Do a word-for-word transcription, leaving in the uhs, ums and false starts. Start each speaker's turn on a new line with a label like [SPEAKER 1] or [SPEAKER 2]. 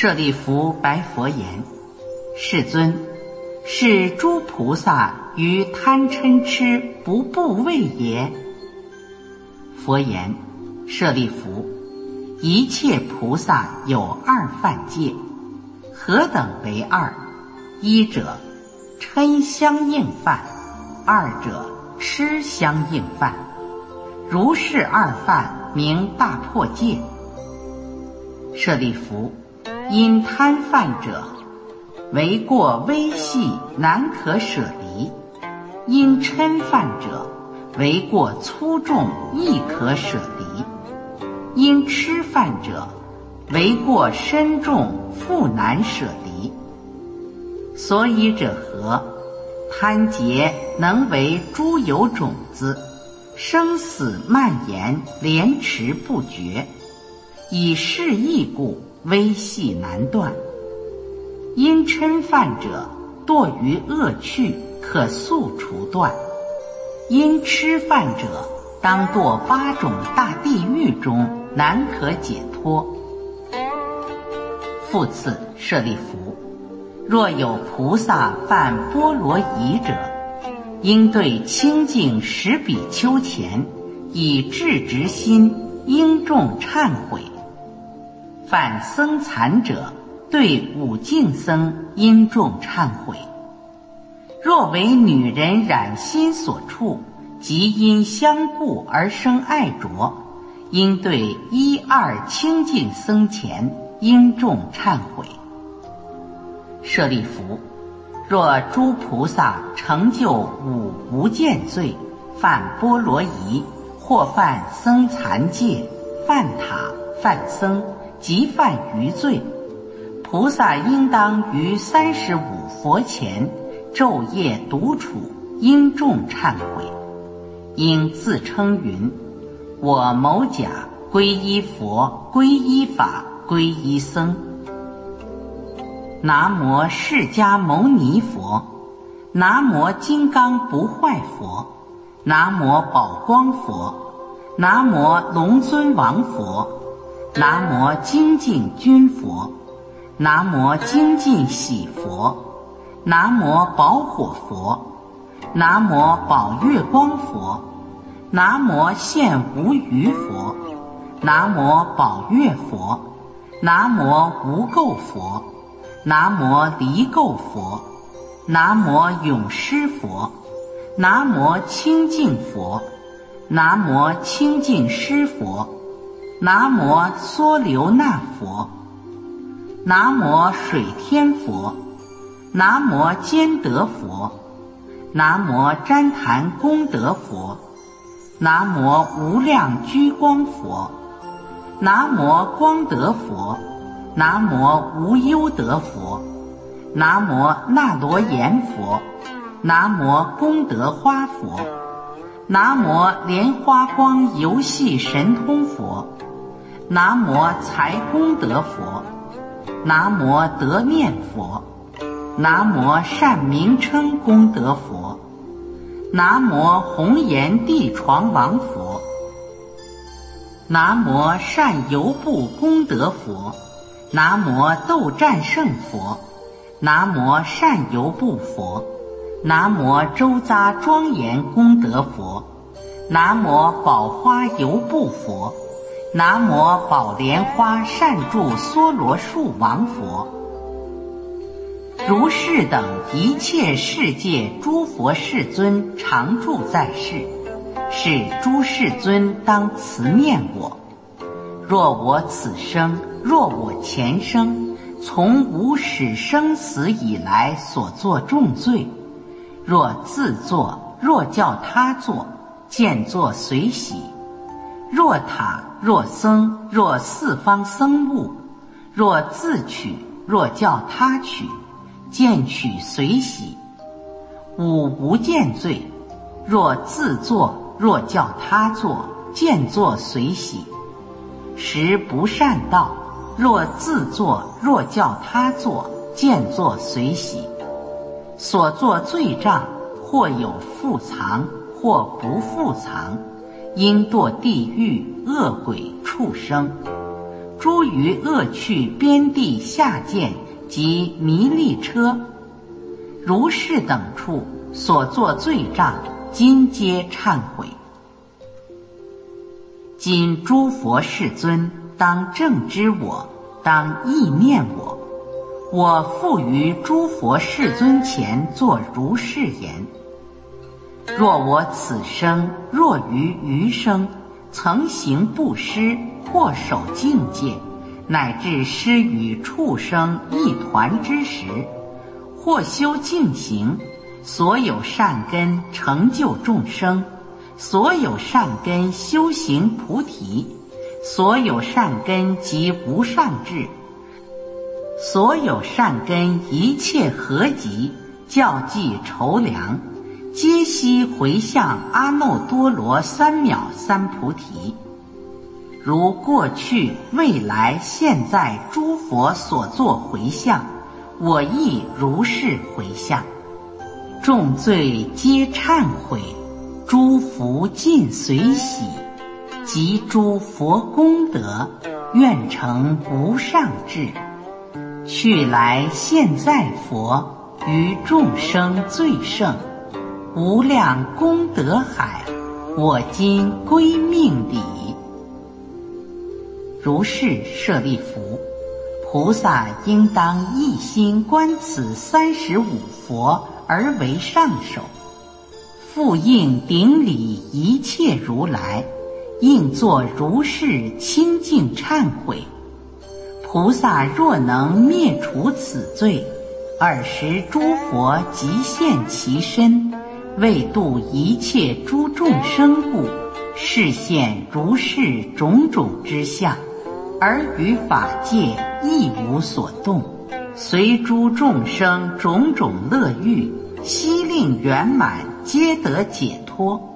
[SPEAKER 1] 舍利弗白佛言：世尊，是诸菩萨于贪嗔痴不怖畏也。佛言：舍利弗，一切菩萨有二犯戒，何等为二？一者嗔相应犯，二者痴相应犯。如是二犯，名大破戒。舍利弗，因贪犯者，为过微细，难可舍离；因嗔犯者，为过粗重，亦可舍离；因痴犯者，为过深重，复难舍离。所以者何？贪结能为诸有种子，生死蔓延，连持不绝，以是义故，微细难断。因嗔犯者，堕于恶趣，可速除断；因痴犯者，当堕八种大地狱中，难可解脱。复次，舍利弗，若有菩萨犯波罗夷者，应对清净十比丘前，以至直心，应重忏悔。犯僧残者，对五净僧应重忏悔。若为女人染心所处，即因相顾而生爱着，应对一二清净僧前应重忏悔。舍利弗，若诸菩萨成就五无间罪，犯波罗夷，或犯僧残戒，犯塔，犯僧，即犯余罪，菩萨应当于三十五佛前昼夜独处，应重忏悔。应自称云：我某甲皈依佛，皈依法，皈依僧。南无释迦牟尼佛，南无金刚不坏佛，南无宝光佛，南无龙尊王佛，南无精进君佛，南无精进喜佛，南无宝火佛，南无宝月光佛，南无现无余佛，南无宝月佛，南无无垢佛，南无离垢佛，南无永施佛，南无清净佛，南无清净施佛，南无娑留那佛，南无水天佛，南无坚德佛，南无旃檀功德佛，南无无量居光佛，南无光德佛，南无无忧德佛，南无那罗延佛，南无功德花佛，南无莲花光游戏神通佛，南无财功德佛，南无得面佛，南无善名称功德佛，南无红颜地床王佛，南无善游部功德佛，南无斗战胜佛，南无善游部佛，南无周匝庄严功德佛，南无宝花游部佛，南无宝莲花善住梭罗树王佛。如是等一切世界诸佛世尊常住在世，是诸世尊当慈念我。若我此生，若我前生，从无始生死以来所作重罪，若自作，若叫他作，见作随喜；若塔，若僧，若四方僧物，若自取，若叫他取，见取随喜。五无间罪，若自作，若叫他作，见作随喜。十不善道，若自作，若叫他作，见作随喜。所作罪障，或有复藏，或不复藏，应堕地狱、恶鬼、畜生。 诸于恶趣边地下贱及弥利车、如是等处所作罪障，今皆忏悔。今诸佛世尊当正知我，当意念我。我复于诸佛世尊前作如是言：若我此生若于余生曾行布施，或守境界，乃至施与畜生一团之时，或修净行，所有善根成就众生，所有善根修行菩提，所有善根及无上智，所有善根一切合集，教济筹量，皆悉回向阿耨多罗三藐三菩提。如过去未来现在诸佛所作回向，我亦如是回向。众罪皆忏悔，诸福尽随喜，及诸佛功德，愿成无上智。去来现在佛，于众生最胜，无量功德海，我今归命礼。如是舍利弗，菩萨应当一心观此三十五佛而为上首，复应顶礼一切如来，应作如是清净忏悔。菩萨若能灭除此罪，尔时诸佛即现其身，为度一切诸众生故，示现如是种种之相，而于法界亦无所动，随诸众生种种乐欲，悉令圆满，皆得解脱。